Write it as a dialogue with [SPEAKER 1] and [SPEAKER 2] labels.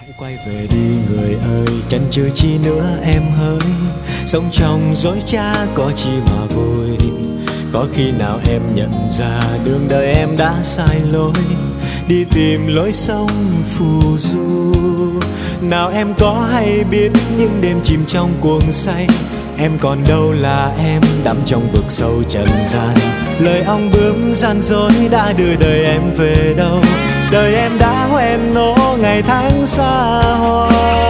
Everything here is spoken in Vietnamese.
[SPEAKER 1] Quay về đi người ơi, chần chừ chi nữa em hỡi. Sống trong dối trá có chi mà vui. Có khi nào em nhận ra đường đời em đã sai lối, đi tìm lối sống phù du. Nào em có hay biết những đêm chìm trong cuồng say, em còn đâu là em đắm trong vực sâu trần gian. Lời ong bướm gian dối đã đưa đời em về đâu, đời em đã hoen ố ngày tháng xa hoa.